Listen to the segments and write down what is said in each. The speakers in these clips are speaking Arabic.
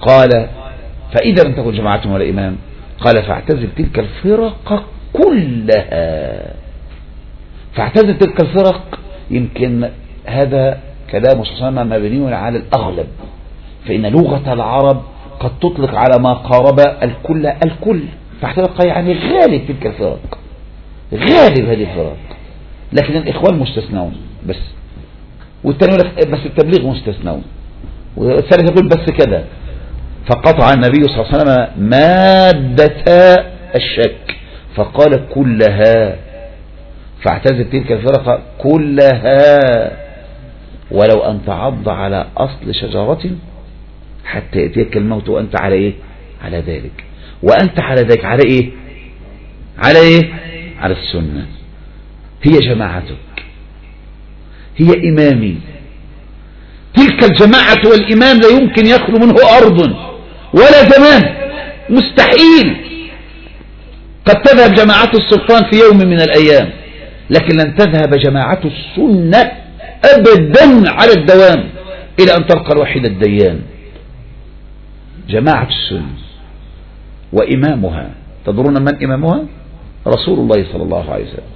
قال فإذا لم تكن جماعة ولا إمام قال فاعتزل تلك الفرق كلها. فاعتزل تلك الفرق، يمكن هذا كلام صلى الله عليه وسلم مبني على الأغلب، فإن لغة العرب قد تطلق على ما قارب الكل، فاعتزل يعني غالب تلك الفرق، غالب هذه الفرق، لكن الإخوان مستثنون بس، والثاني يقول لك بس التبليغ مستثنون، والثالث يقول بس كذا. فقطع النبي صلى الله عليه وسلم مادة الشك فقال كلها، فاعتزل تلك الفرق كلها ولو أن تعض على أصل شجرة حتى يأتيك الموت وأنت على إيه؟ على ذلك. وأنت على ذلك على إيه؟ على إيه؟ على السنة. هي جماعتك، هي إمامي. تلك الجماعة والإمام لا يمكن يخلو منه أرض ولا زمان، مستحيل. قد تذهب جماعة السلطان في يوم من الأيام، لكن لن تذهب جماعة السنة أبدا على الدوام إلى أن تلقى الوحيد الديان. جماعة السنة وإمامها، تدرون من إمامها؟ رسول الله صلى الله عليه وسلم.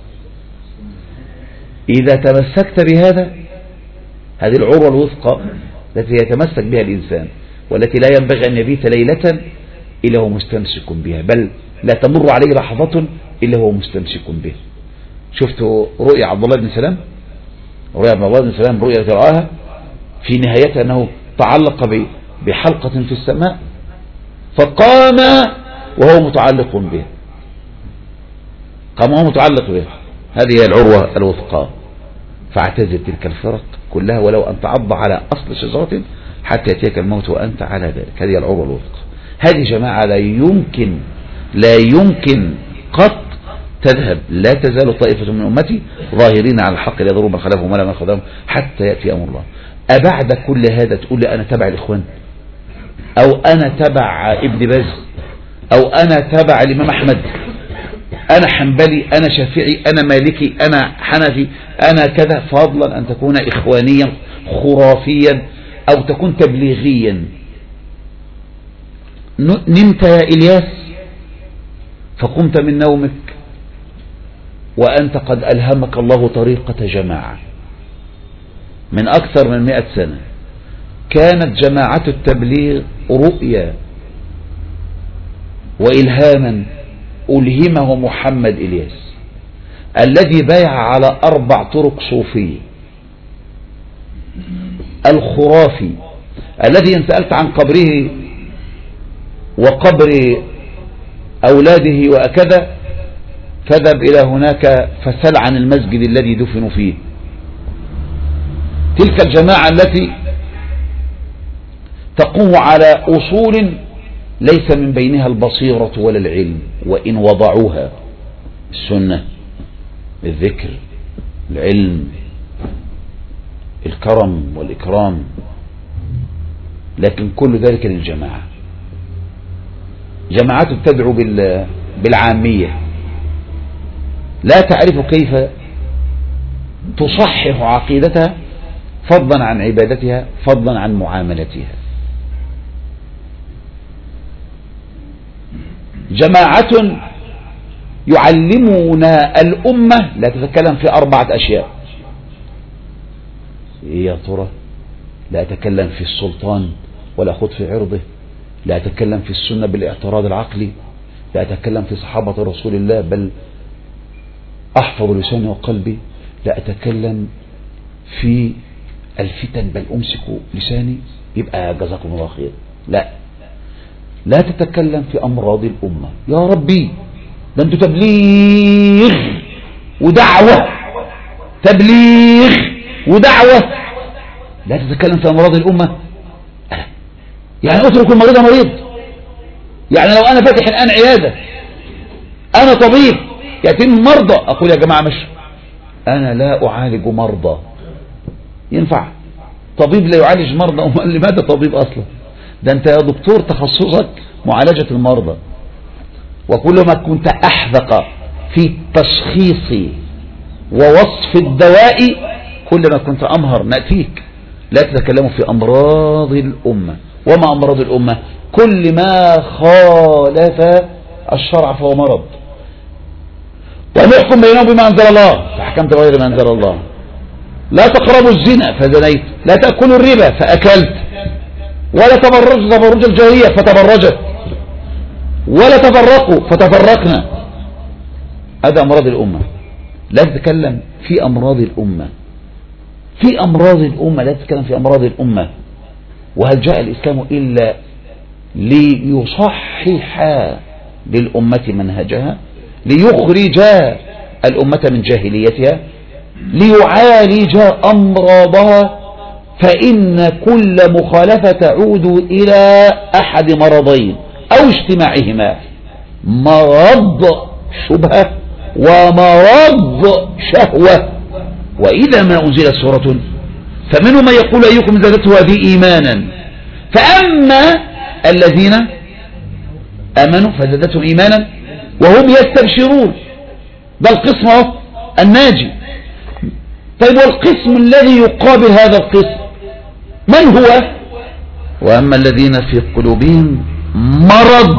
إذا تمسكت بهذا، هذه العروة الوثقى التي يتمسك بها الإنسان والتي لا ينبغي أن يبيت ليلة إلا هو مستمسك بها، بل لا تمر عليه لحظة إلا هو مستمسك بها. شفتوا رؤيا عبد الله بن سلام؟ رؤيا عبد الله بن سلام رؤيا رآها في نهايتها أنه تعلق بحلقة في السماء فقام وهو متعلق بها، قام وهو متعلق بها. هذه هي العروة الوثقى. فاعتزل تلك الفرق كلها ولو أن تعض على أصل شجرة حتى يأتيك الموت وأنت على ذلك. هذه العروة الوثقى. هذه جماعة لا يمكن قط تذهب. لا تزال طائفة من أمتي ظاهرين على الحق لا يضرون من خلفهم ولا من خلفهم حتى يأتي أمر الله. أبعد كل هذا تقول لي أنا تبع الإخوان، أو أنا تبع ابن باز، أو أنا تبع الإمام أحمد، أنا حنبلي، أنا شافعي، أنا مالكي، أنا حنفي، أنا كذا، فضلا أن تكون إخوانيا خرافيا أو تكون تبليغيا. نمت يا إلياس فقمت من نومك وأنت قد ألهمك الله طريقة جماعة من أكثر من 100 سنة. كانت جماعة التبليغ رؤيا وإلهاما ألهمه محمد إلياس الذي بايع على 4 طرق صوفية. الخرافي الذي إن سألت عن قبره وقبر أولاده وأكذا فذهب إلى هناك فسل عن المسجد الذي دفنوا فيه. تلك الجماعة التي تقوم على أصول ليس من بينها البصيرة ولا العلم، وإن وضعوها: السنة، الذكر، العلم، الكرم والإكرام، لكن كل ذلك للجماعة. جماعات تدعو بالعامية، لا تعرف كيف تصحح عقيدتها فضلا عن عبادتها فضلا عن معاملتها. جماعة يعلمون الأمة لا تتكلم في 4 أشياء. إيه يا ترى؟ لا أتكلم في السلطان ولا أخذ في عرضه، لا أتكلم في السنة بالاعتراض العقلي، لا أتكلم في صحابة رسول الله بل أحفظ لساني وقلبي، لا أتكلم في الفتن بل أمسك لساني. يبقى جزاكم الله خير. لا تتكلم في أمراض الأمة. يا ربي، ده أنتوا تبليغ ودعوة، تبليغ ودعوة، لا تتكلم في أمراض الأمة. يعني أترك المريض مريض. يعني لو أنا فاتح الآن عيادة، أنا طبيب، يأتيني مرضى، أقول يا جماعة مش أنا لا أعالج مرضى. ينفع طبيب لا يعالج مرضى؟ لماذا طبيب أصلا؟ ده أنت يا دكتور تخصصك معالجة المرضى، وكلما كنت أحذق في تشخيص ووصف الدواء كلما كنت أمهر. نأتيك. لا تتكلموا في أمراض الأمة. وما أمراض الأمة؟ كل ما خالف الشرع فهو مرض. ونحكم بينهم بما أنزل الله فحكمت بغير ما أنزل الله. لا تقربوا الزنا فزنيت، لا تأكلوا الربا فأكلت، ولا تبرجوا تبرج الجاهلية فتبرجت، ولا تفرقوا فتفرقنا. هذا أمراض الأمة. لا تتكلم في أمراض الأمة، في أمراض الأمة، لا تتكلم في أمراض الأمة. وهل جاء الإسلام إلا ليصحح للأمة منهجها، ليخرج الأمة من جاهليتها، ليعالج أمراضها؟ فإن كل مخالفة تعود إلى أحد مرضين أو اجتماعهما: مرض شبهة ومرض شهوة. وإذا ما أنزلت سورة فمنهم من يقول أيكم زادته هذه إيمانا، فأما الذين آمنوا فزادتهم إيمانا وهم يستبشرون. ده القسم الناجي. طيب والقسم الذي يقابل هذا القسم من هو؟ وأما الذين في قلوبهم مرض،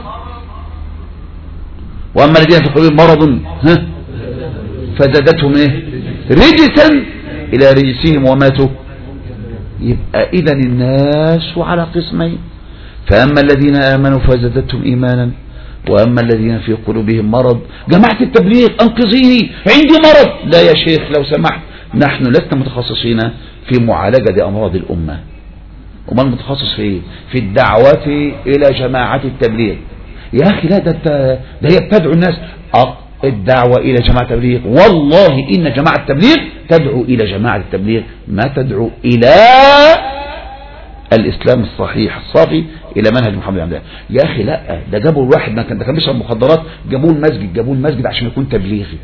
وأما الذين في قلوبهم مرض فزادتهم رجسا إلى رجسهم وماتوا. يبقى إذن الناس على قسمين: فأما الذين آمنوا فزادتهم إيمانا، وأما الذين في قلوبهم مرض. جماعة التبليغ أنقذيني عندي مرض. لا يا شيخ لو سمحت، نحن لسنا متخصصين في معالجة أمراض الأمة. وما المتخصص في إيه؟ في الدعوة إلى جماعة التبليغ. يا أخي لا، ده هي بتدعو الناس. الدعوة إلى جماعة التبليغ، والله إن جماعة التبليغ تدعو إلى جماعة التبليغ، ما تدعو إلى الإسلام الصحيح الصافي، إلى منهج محمد عبد الله. يا أخي لا، ده جابوا الواحد ما كان بيشرب مخدرات، جابوه المسجد عشان يكون تبليغي.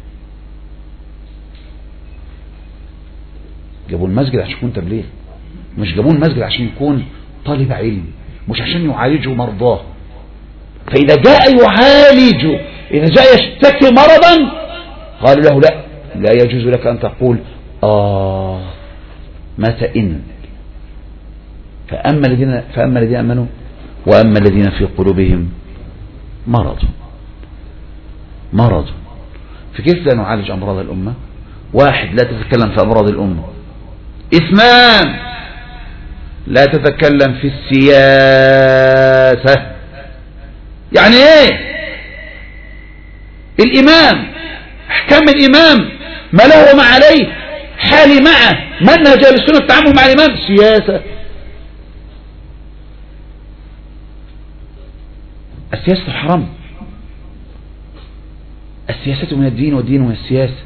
جابوه المسجد عشان يكون تبليغ، مش جابوه المسجد عشان يكون طالب علم، مش عشان يعالجوا مرضاه. فإذا جاء يعالج، إذا جاء يشتكي مرضا، قالوا له لا يجوز لك أن تقول مات إن. فأما الذين آمنوا وأما الذين في قلوبهم مرض. فكيف لا نعالج أمراض الأمة؟ واحد، لا تتكلم في أمراض الأمة. اثنان، لا تتكلم في السياسة. يعني ايه؟ الإمام، أحكام الإمام، ما له وما عليه، حالي معه، منهج أهل السنة التعامل مع الإمام. سياسة. السياسة حرام. السياسة من الدين والدين من السياسة.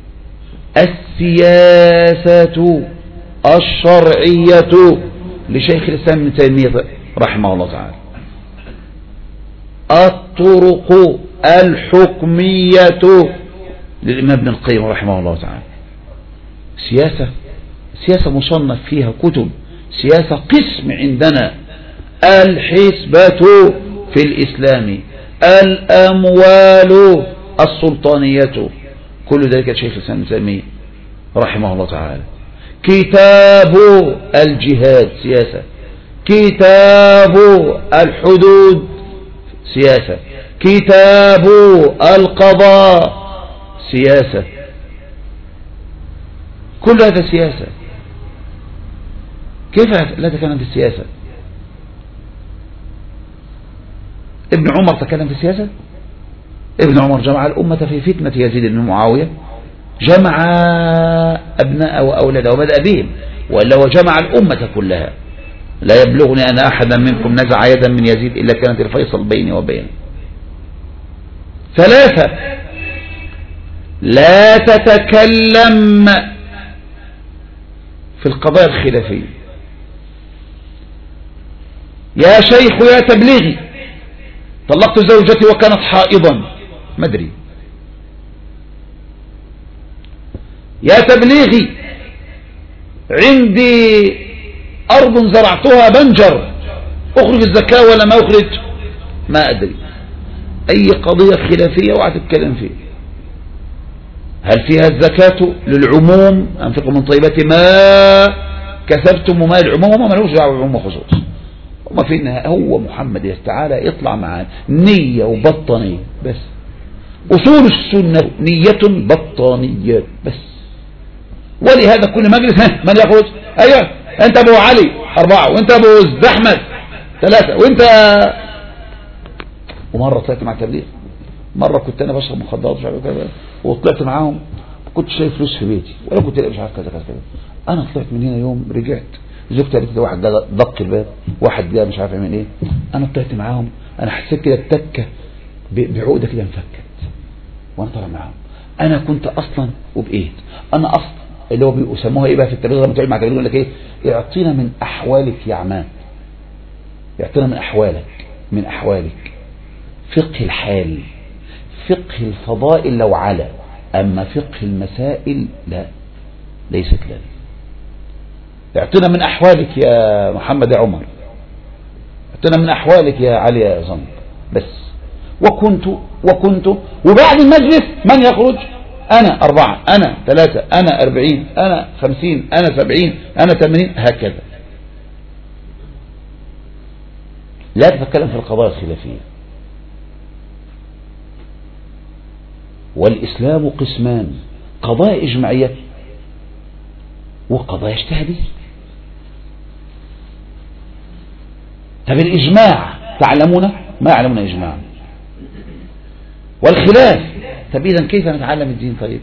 السياسة الشرعية لشيخ الإسلام ابن تيمية رحمه الله تعالى. الطرق الحكمية للإمام ابن القيم رحمه الله تعالى. سياسة مصنف فيها كتب. سياسة قسم عندنا: الحسبة في الإسلام، الأموال السلطانية، كل ذلك شيخ الإسلام ابن تيمية رحمه الله تعالى. كتاب الجهاد سياسة، كتاب الحدود سياسة، كتاب القضاء سياسة، كل هذا سياسة. كيف لا تكلم في السياسة؟ ابن عمر تكلم في السياسة. ابن عمر جمع الأمة في فتنة يزيد بن معاوية، جمع أبناء وأولاده وبدأ بهم، وإلا وجمع الأمة كلها. لا يبلغني أن أحدا منكم نزع يدا من يزيد إلا كانت الفيصل بيني وبينه. ثلاثة، لا تتكلم في القضايا الخلافية. يا شيخ يا تبليغي، طلقت زوجتي وكانت حائضا، ما أدري. يا تبليغي، عندي أرض زرعتها بنجر، أخرج الزكاة ولا ما أخرج؟ ما أدري. أي قضية خلافية وهتتكلم فيه. هل فيها الزكاة للعموم؟ أنفقوا من طيبات ما كسبتم، وما العموم وما لهوش دعوة بالعموم وخصوص. وما في النهاية هو محمد تعالى يطلع معاه نية وبطانية بس. أصول السنة نية بطانية بس. ولهذا كل مجلس من يخرج؟ أيوة أنت أبو علي 4 وأنت أبو زد أحمد 3 وأنت. ومرة طلعت مع تبليغ، مرة كنت أنا بشرب مخدرات مش عارف كذا وطلعت معاهم، كنت شايف فلوس في بيتي ولا كنت مش عارف كذا كذا كذا. أنا طلعت من هنا يوم رجعت زوجتي قالت لي واحد دق الباب، واحد جاء مش عارف يعمل إيه، أنا طلعت معاهم أنا حسيت كده التكة بعقدة كده انفكت وأنا طالع معاهم. أنا كنت أصلا وبقيت أنا أصلا اللي هو بيسموها إيه بقى في التبليغ لما تقعد مع تبليغ يقول لك إيه؟ اعطينا من أحوالك يا عماد، اعطينا من أحوالك فقه الحال، فقه الفضائل لو على، أما فقه المسائل لا، ليست لنا. اعطينا من أحوالك يا محمد يا عمر، اعطينا من أحوالك يا علي يا زنب بس. وكنت وبعد المجلس من يخرج؟ أنا 4 أنا 3 أنا 40 أنا 50 أنا 70 أنا 80 هكذا. لا تتكلم في القضايا الخلافية. والإسلام قسمان، قضايا إجماعية وقضايا اجتهادية. طب الإجماع تعلمون ما يعلمون إجماع، والخلاف طب إذن كيف نتعلم الدين؟ طيب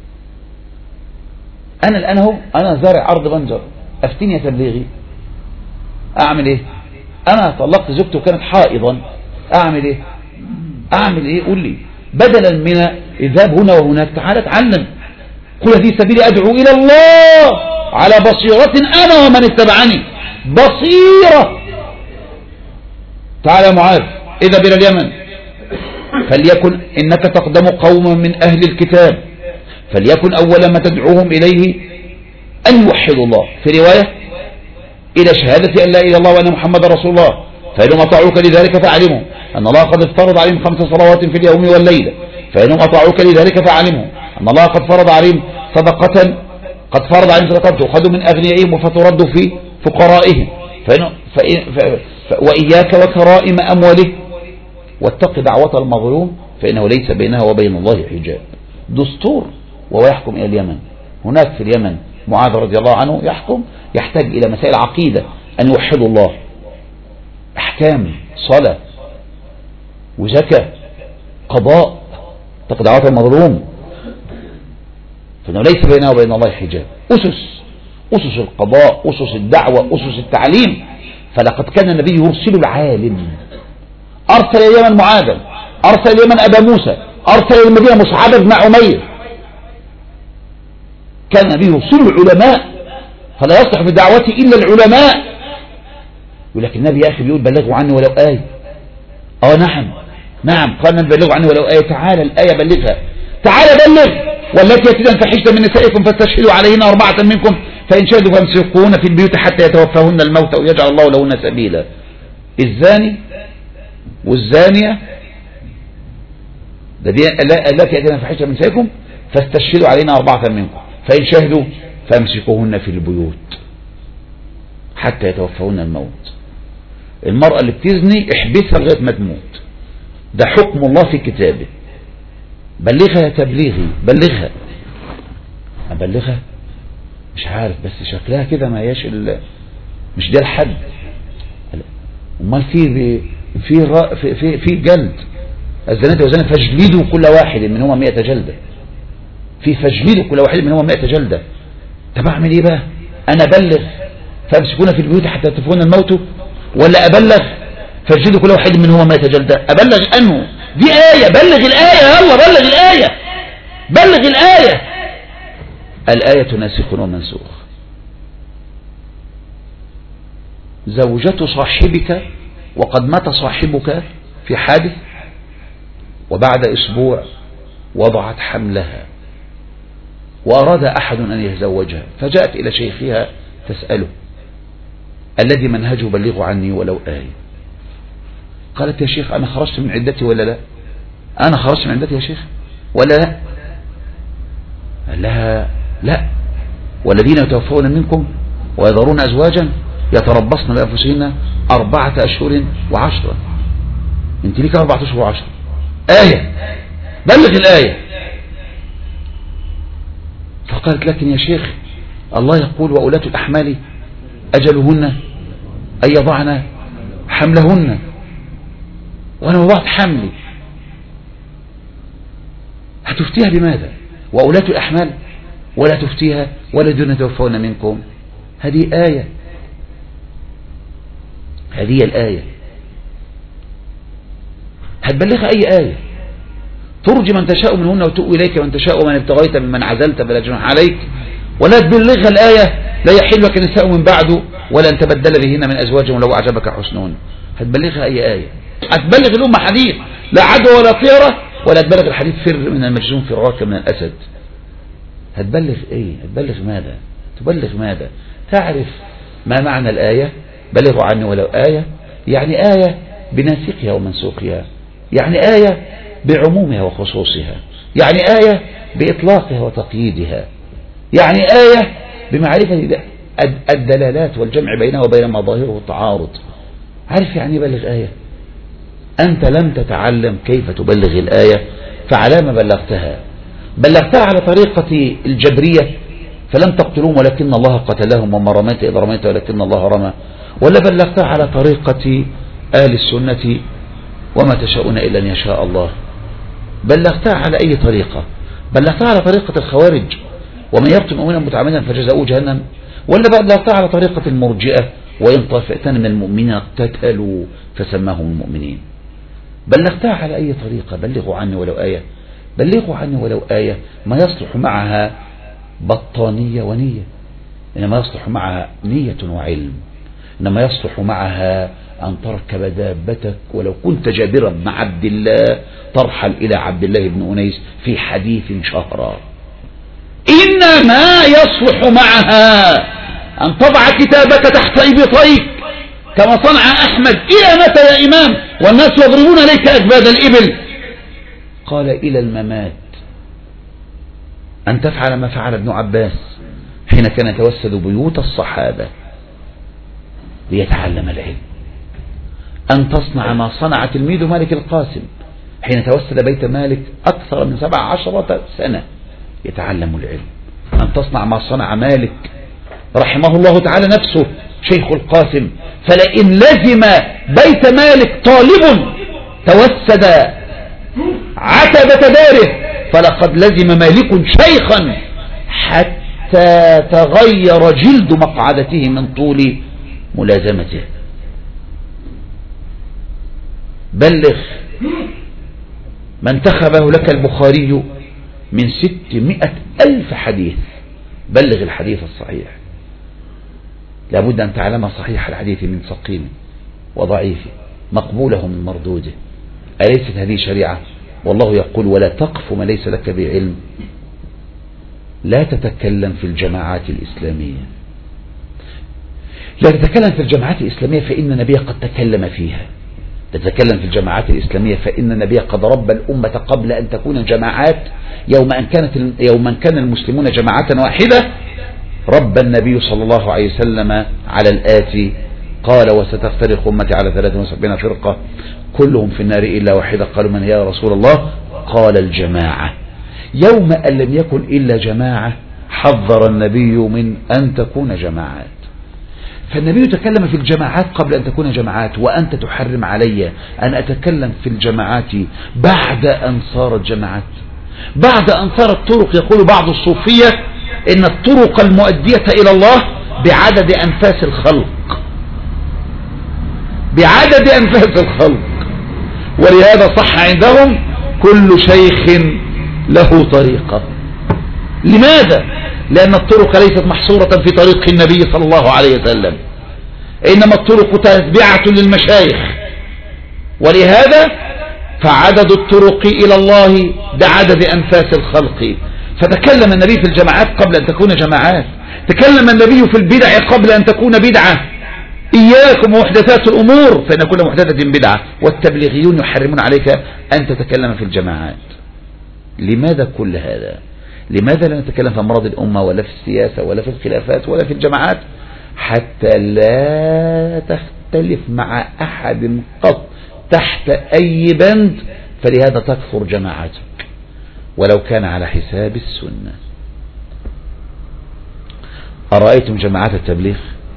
أنا الآن هو أنا زارع أرض بنجر، أفتني يا تبليغي أعمل إيه؟ أنا طلقت زوجتي وكانت حائضا، أعمل إيه؟ قول لي بدلا من الذهاب هنا وهناك تعال اتعلم. قل هذه سبيلي أدعو إلى الله على بصيرة أنا ومن اتبعني. بصيرة. تعال يا معاذ إذا إلى اليمن فليكن إنك تقدم قوما من أهل الكتاب فليكن أول ما تدعوهم إليه أن يوحدوا الله، في رواية إلى شهادة أن لا إله إلا الله وأن محمد رسول الله، فإنهم أطاعوك لذلك فاعلموا أن الله قد افترض عليهم 5 صلوات في اليوم والليلة، فإنهم أطاعوك لذلك فاعلموا أن الله قد فرض عليهم صدقة تؤخذ من أغنيائهم وفترد في فقرائهم، وإياك وكرائم أمواله واتق دعوة المظلوم فإنه ليس بينها وبين الله حجاب. دستور وهو يحكم إلى اليمن. هناك في اليمن معاذ رضي الله عنه يحتاج إلى مسائل عقيدة أن يوحدوا الله، أحكام صلاة وزكاة قضاء اتق دعوة المظلوم فإنه ليس بينها وبين الله حجاب. أسس القضاء، أسس الدعوة، أسس التعليم. فلقد كان النبي يرسل العالم، أرسل اليمن معاذا، أرسل اليمن أبا موسى، أرسل المدينة مصعب بن عمير. كان النبي يرسل العلماء فلا يصلح بدعوته إلا العلماء. ولكن النبي يا أخي بيقول بلغوا عني ولو آية. نعم قال النبي بلغوا عني ولو آية. تعالى الآية بلغها، تعالى بلغ. والتي يأتين فحشة من نسائكم فاستشهدوا عليهن 4 منكم فإن شهدوا فامسكوهن في البيوت حتى يتوفاهن الموت ويجعل الله لهن سبيلا. الزاني والزانية التي يأتين فحشة من نسائكم فاستشهدوا عليهن 4 منكم فإن شهدوا فامسكوهن في البيوت حتى يتوفاهن الموت. المرأة اللي بتزني احبسها لغاية ما تموت، ده حكم الله في كتابه. بلغها يا تبليغي، بلغها. أبلغها مش عارف بس شكلها كده ما هياش مش ده الحد. امال في جلد الزنات والزنا فاجلدوا كل واحد منهما 100 جلدة. في فاجلدوا كل واحد منهما 100 جلدة. طب اعمل ايه بقى؟ انا ابلغ فامسكونا في البيوت حتى يتوفون الموت، ولا ابلغ فاجلدوا كل واحد منهما 100 جلدة؟ ابلغ انه دي آية، بلغ الآية، يلا بلغ الآية، بلغ الآية. الآية ناسخ ومنسوخ. زوجة صاحبك وقد مات صاحبك في حادث وبعد أسبوع وضعت حملها وأراد أحد أن يتزوجها فجاءت إلى شيخها تسأله الذي منهجه بلغوا عني ولو آية. قالت يا شيخ أنا خرجت من عدتي ولا لا؟ أنا خرجت من عدتي يا شيخ ولا لا؟ قال لها لا، والذين يتوفون منكم ويذرون أزواجا يتربصن بأنفسهن 4 أشهر و10. انت ليك 4 أشهر و10 آية، بلغ الآية. فقالت لكن يا شيخ الله يقول وأولاة الأحمال أجلهن أن يضعن حملهن، وأنا وضعت حملي. هتفتيها بماذا؟ وأولاة الأحمال ولا تفتيها والذين يتوفون منكم. هذه آية، هذه الآية. هتبلغها أي آية؟ ترجي من تشاء منهن وتؤوي إليك من تشاء ومن ابتغيت ممن عزلت فلا جناح عليك. ولا تبلغها الآية لا يحل لك النساء من بعد ولا أن تبدل بهن من أزواجهم لو أعجبك حسنهن. هتبلغها أي آية؟ هتبلغ الأمة حديث لا عدوى ولا طيرة، ولا تبلغ الحديث فر من المجنون فراك من الأسد. هتبلغ إيه؟ هتبلغ ماذا؟ تبلغ ماذا؟ تعرف ما معنى الآية؟ بلغوا عني ولو آية، يعني آية بناسخها ومنسوخها، يعني آية بعمومها وخصوصها، يعني آية بإطلاقها وتقييدها، يعني آية بمعرفة الدلالات والجمع بينها وبين مظاهره التعارض. عارف يعني بلغ آية؟ أنت لم تتعلم كيف تبلغ الآية، فعلى ما بلغتها؟ بلغتها على طريقة الجبرية فلم تقتلوهم ولكن الله قتلهم وما رميت إذ رميت ولكن الله رمى، ولا بلغتها على طريقة أهل السنة وما تشاءون إلا أن يشاء الله؟ بلغتها على أي طريقة؟ بلغتها على طريقة الخوارج ومن يقتل مؤمنا متعمدا فجزاؤه جهنم، ولا بلغتها على طريقة المرجئة وإن طائفتان من المؤمنين اقتتلوا فسماهم المؤمنين؟ بلغتها على أي طريقة؟ بلغوا عني ولو آية. بلغوا عني ولو آية ما يصلح معها بطانية ونية، إنما يصلح معها نية وعلم، إنما يصلح معها أن تركب دابتك ولو كنت جابرا بن عبد الله ترحل إلى عبد الله بن أنيس في حديث شهرا. إنما يصلح معها أن تضع كتابك تحت إبطيك كما صنع أحمد. إلى متى يا إمام والناس يضربون عليك أكباد الإبل؟ قال إلى الممات. أن تفعل ما فعل ابن عباس حين كان يتوسد بيوت الصحابة ليتعلم العلم، أن تصنع ما صنع تلميذ مالك القاسم حين توسد بيت مالك أكثر من 17 سنة يتعلم العلم، أن تصنع ما صنع مالك رحمه الله تعالى نفسه شيخ القاسم. فلئن لزم بيت مالك طالب توسد عتبة داره فلقد لزم مالك شيخا حتى تغير جلد مقعدته من طول ملازمته. بلغ ما انتخبه لك البخاري من 600,000 حديث، بلغ الحديث الصحيح. لابد أن تعلم صحيح الحديث من سقيم وضعيفه، مقبوله من مردوده. أليست هذه شريعة؟ والله يقول ولا تقف ما ليس لك بعلم. لا تتكلم في الجماعات الإسلامية، لا تتكلم في الجماعات الإسلامية فإن النبي قد تكلم فيها. تتكلم في الجماعات الإسلامية فإن النبي قد ربى الأمة قبل أن تكون جماعات. يوم أن كان المسلمون جماعة واحدة ربى النبي صلى الله عليه وسلم على الآتي، قال وستفترق أمتي على 73 فرقة كلهم في النار إلا واحدة. قالوا من يا رسول الله؟ قال الجماعة. يوم أن لم يكن إلا جماعة حذر النبي من أن تكون جماعات. فالنبي تكلم في الجماعات قبل أن تكون جماعات، وأنت تحرم علي أن أتكلم في الجماعات بعد أن صارت جماعات، بعد أن صارت طرق. يقول بعض الصوفية إن الطرق المؤدية إلى الله بعدد أنفاس الخلق، بعدد أنفاس الخلق. ولهذا صح عندهم كل شيخ له طريقة. لماذا؟ لأن الطرق ليست محصورة في طريق النبي صلى الله عليه وسلم، إنما الطرق تتبعة للمشايخ. ولهذا فعدد الطرق إلى الله بعدد أنفاس الخلق. فتكلم النبي في الجماعات قبل أن تكون جماعات، تكلم النبي في البدع قبل أن تكون بدعة. إياكم محدثات الأمور فإن كل محدثة بدعة، والتبليغيون يحرمون عليك أن تتكلم في الجماعات. لماذا كل هذا؟ لماذا لا نتكلم في أمراض الأمة ولا في السياسة ولا في الخلافات ولا في الجماعات؟ حتى لا تختلف مع أحد قط تحت أي بند، فلهذا تكثر جماعتك ولو كان على حساب السنة. أرأيتم جماعات التبليغ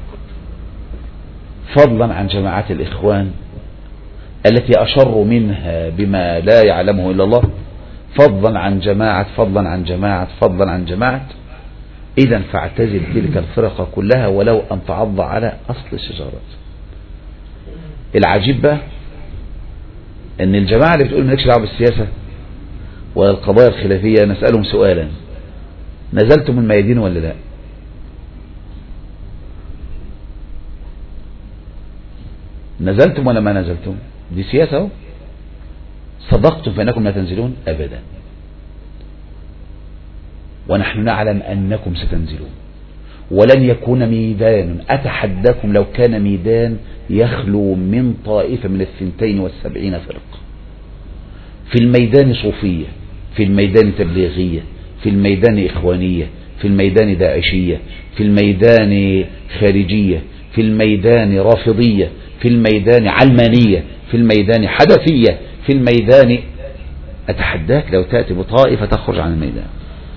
فضلا عن جماعات الإخوان التي أشر منها بما لا يعلمه إلا الله، فضلا عن جماعة فضلا عن جماعة فضلا عن جماعة. إذا فاعتزل تلك الفرقة كلها ولو أن تعض على أصل الشجرة. العجيب بقى أن الجماعة اللي بتقول مالكش دعوة بالسياسة والقضايا الخلافية نسألهم سؤالا: نزلتم الميادين ولا لا؟ نزلتم ولا ما نزلتم؟ دي سياسة اهو. صدقتم فإنكم لا تنزلون؟ أبدا، ونحن نعلم أنكم ستنزلون، ولن يكون ميدان، أتحداكم لو كان ميدان يخلو من طائفة من 72 فرقة. في الميدان صوفية، في الميدان تبليغية، في الميدان إخوانية، في الميدان داعشية، في الميدان خارجية، في الميدان رافضية، في الميدان علمانية، في الميدان حدثية، في الميدان. أتحداك لو تأتي بطائفة تخرج عن الميدان.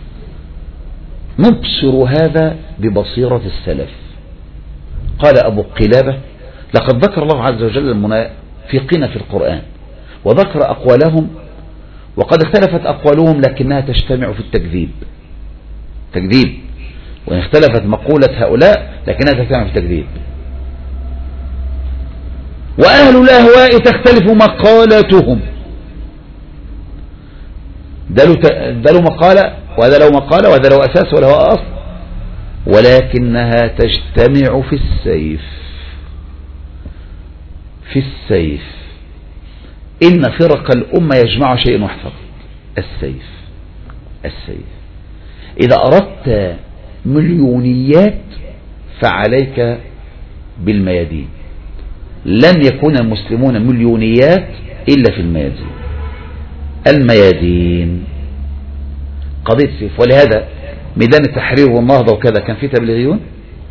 نبصر هذا ببصيرة السلف. قال أبو قلابة: لقد ذكر الله عز وجل المنافقين في القرآن وذكر أقوالهم، وقد اختلفت أقوالهم لكنها تجتمع في التكذيب. تكذيب، وإن اختلفت مقولة هؤلاء لكنها تجتمع في التكذيب. وأهل الأهواء تختلف مقالاتهم. ده له مقالة وهذا له مقالة وهذا له أساس وله أصل، ولكنها تجتمع في السيف. في السيف. إن فرق الأمة يجمع شيء واحد: السيف. السيف. إذا أردت مليونيات فعليك بالميادين. لن يكون المسلمون مليونيات إلا في الميادين. الميادين قضية سيف. ولهذا ميدان التحرير والنهضة وكذا كان فيه تبليغيون.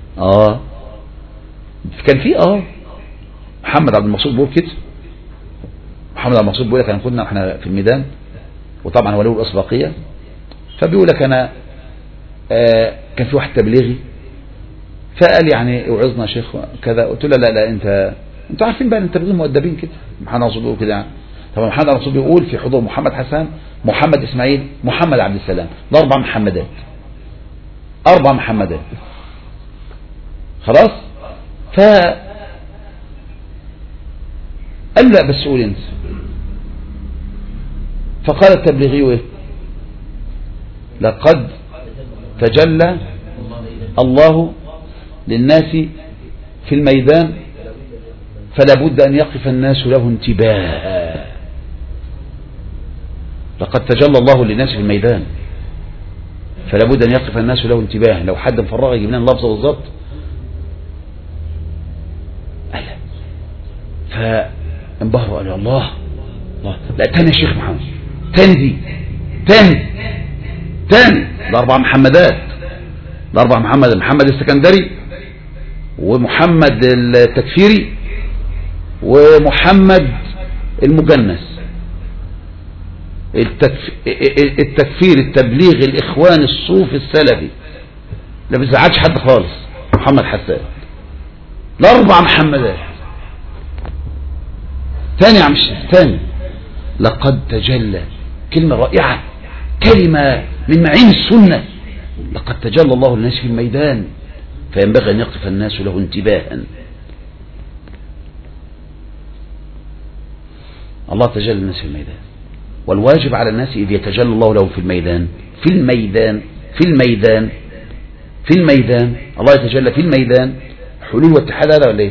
كان فيه محمد عبد المقصود بيقول كده. محمد عبد المقصود بيقول لك أنا كنا احنا في الميدان، وطبعا هو له الأسبقية، فبيقول لك أنا كان في واحد تبليغي فقال يعني اوعظنا يا شيخ كذا. قلت له لا انتوا عارفين بقى التبليغ مؤدبين كده. محمد عبد المقصود بيقول كده يعني. طبعا محمد عبد المقصود بيقول في حضور محمد حسان، محمد اسماعيل، محمد عبد السلام. ده 4 محمدات. 4 محمدات. خلاص. قال لا بس قول انت. فقال التبليغي ايه؟ لقد تجلى الله للناس في الميدان فلا بد أن يقف الناس له انتباها. لقد تجلى الله للناس في الميدان فلا بد أن يقف الناس له انتباها. لو حد مفرغ يجيب لنا اللفظة بالظبط. فانبهروا قالوا الله الله. لا تاني يا شيخ محمد، تاني دي، تاني ده 4 محمدات. ده 4 محمد: محمد السكندري، ومحمد التكفيري، ومحمد المجنس. التكفير التبليغ الإخوان الصوفي السلفي لا بيزعجش حد خالص. محمد حسان. ده 4 محمدات. تاني يا عم الشيخ، تاني: لقد تجلى. كلمة رائعة، كلمة من معين السنة. لقد تجلى الله للناس في الميدان فينبغي أن يقف الناس له انتباها. الله تجلى الناس في الميدان، والواجب على الناس إذ يتجلى الله لهم في الميدان الله يتجلى في الميدان. حلول واتحاد هذا ولا ايه؟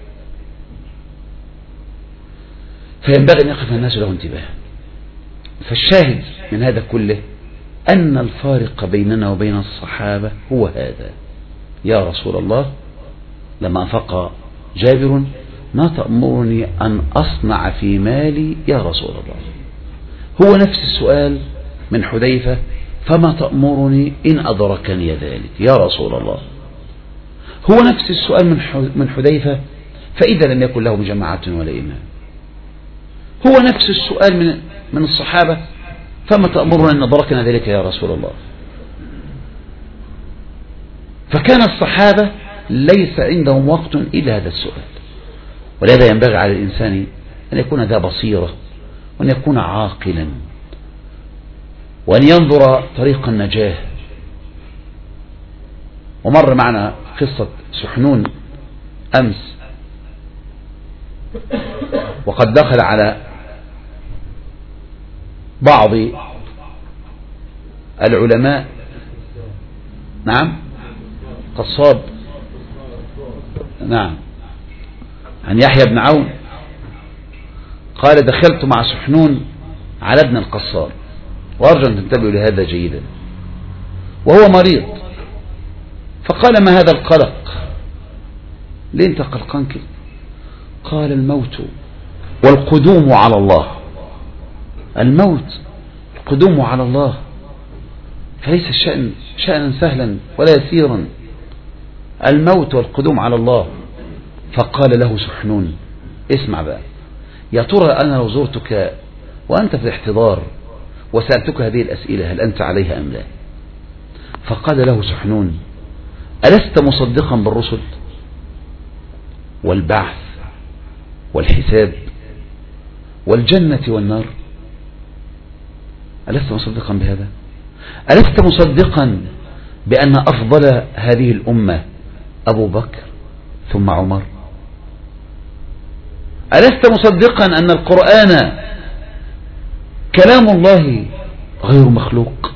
فينبغي أن يقف الناس له انتباها. فالشاهد من هذا كله أن الفارق بيننا وبين الصحابة هو هذا: يا رسول الله، لما أنفق جابر: ما تأمرني أن أصنع في مالي يا رسول الله؟ هو نفس السؤال من حذيفة: فما تأمرني إن أدركني ذلك يا رسول الله؟ هو نفس السؤال من حذيفة: فإذا لم يكن لهم جماعة ولا إمام. هو نفس السؤال من الصحابة: فما تأمرنا أن ندركنا ذلك يا رسول الله؟ فكان الصحابة ليس عندهم وقت إلا هذا السؤال. ولهذا ينبغي على الإنسان أن يكون ذا بصيرة، وأن يكون عاقلا، وأن ينظر طريق النجاة. ومر معنا قصة سحنون أمس، وقد دخل على بعض العلماء، نعم، قصاب، نعم، عن يحيى بن عون قال: دخلت مع سحنون على ابن القصار، وأرجو أن تنتبهوا لهذا جيدا، وهو مريض. فقال: ما هذا القلق؟ ليه انت قلقان كده؟ قال: الموت والقدوم على الله. الموت، القدوم على الله، فليس الشأن شأنا سهلا ولا يسيرا. الموت والقدوم على الله. فقال له سحنون: اسمع بقى، يا ترى أنا لو زرتك وأنت في الاحتضار وسألتك هذه الأسئلة هل أنت عليها أم لا؟ فقال له سحنون: ألست مصدقا بالرسل والبعث والحساب والجنة والنار؟ ألست مصدقا بهذا؟ ألست مصدقا بأن أفضل هذه الأمة أبو بكر ثم عمر؟ ألست مصدقا أن القرآن كلام الله غير مخلوق؟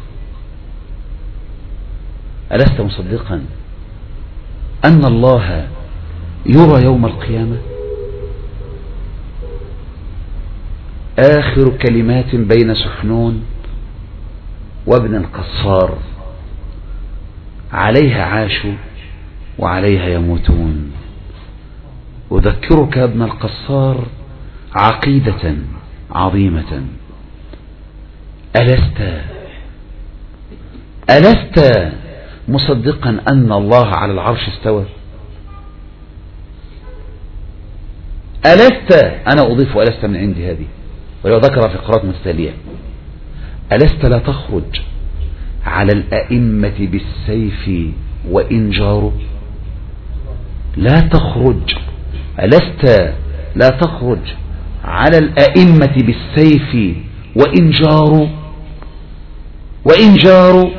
ألست مصدقا أن الله يرى يوم القيامة؟ آخر كلمات بين سحنون وابن القصار: عليها عاشوا وعليها يموتون. أذكرك يا ابن القصار عقيدة عظيمة: ألست مصدقا أن الله على العرش استوى؟ ألست، أنا أضيف ألست من عندي هذه، ولو ذكر في قراءة مستلية: ألست لا تخرج على الأئمة بالسيف وإن جاروا؟ لا تخرج، ألست لا تخرج على الأئمة بالسيف وإن جاروا؟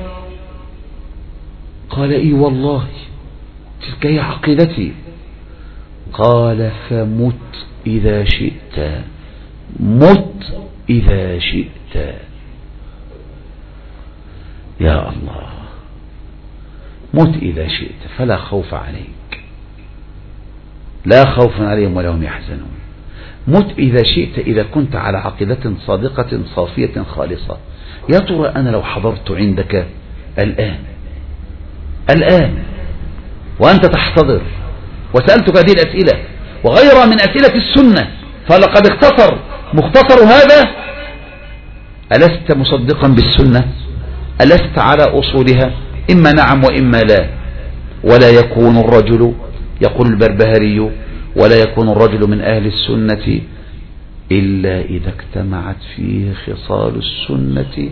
قال: إي والله تلك هي عقيدتي. قال: فمت إذا شئت، مت إذا شئت. يا الله، مت إذا شئت، فلا خوف عليك، لا خوف عليهم ولا هم يحزنون. مت إذا شئت إذا كنت على عقيدة صادقة صافية خالصة. يا ترى أنا لو حضرت عندك الآن وأنت تحتضر وسألتك هذه الأسئلة وغيرها من أسئلة السنة، فلقد مختصر هذا: ألست مصدقا بالسنة؟ ألست على أصولها؟ إما نعم وإما لا. ولا يكون الرجل، يقول البربهاري، ولا يكون الرجل من أهل السنة إلا إذا اجتمعت فيه خصال السنة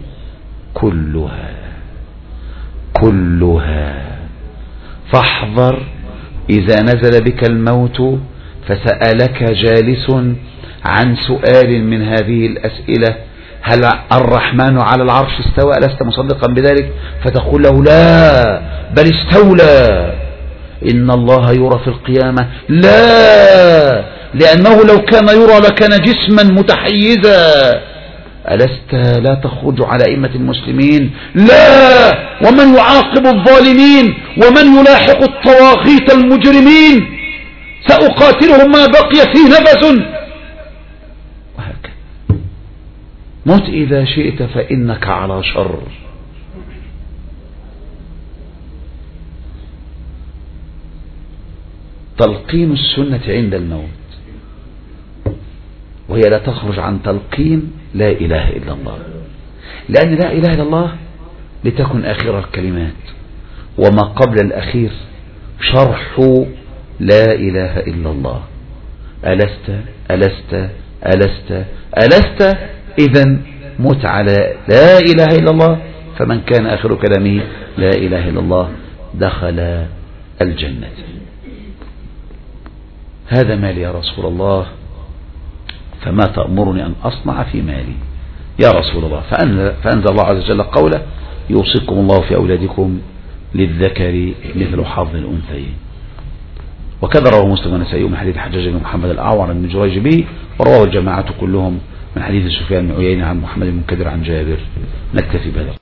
كلها. فاحذر إذا نزل بك الموت فسألك جالس عن سؤال من هذه الأسئلة: هل الرحمن على العرش استوى؟ ألست مصدقا بذلك؟ فتقول له: لا، بل استولى. إن الله يرى في القيامة؟ لا، لأنه لو كان يرى لكان جسما متحيزا. ألست لا تخرج على أئمة المسلمين؟ لا، ومن يعاقب الظالمين ومن يلاحق الطواغيت المجرمين سأقاتلهم ما بقي فيه نفس. وهكذا. مت إذا شئت فإنك على شر. تلقين السنة عند الموت، وهي لا تخرج عن تلقين لا إله إلا الله، لأن لا إله إلا الله لتكن آخر الكلمات، وما قبل الأخير شرح لا إله إلا الله. ألست ألست ألست ألست. إذن مت على لا إله إلا الله، فمن كان آخر كلامه لا إله إلا الله دخل الجنة. هذا مالي يا رسول الله، فما تأمرني أن أصنع في مالي يا رسول الله؟ فأنزل الله عز وجل قوله: يوصيكم الله في أولادكم للذكر مثل حظ الأنثيين. وكذا رواه مسلم والنسائي من حديث حجاج بن محمد الأعور بن جريج به، ورواه الجماعة كلهم من حديث سفيان بن عيينة عن محمد بن منكدر عن جابر. نكتفي بهذا.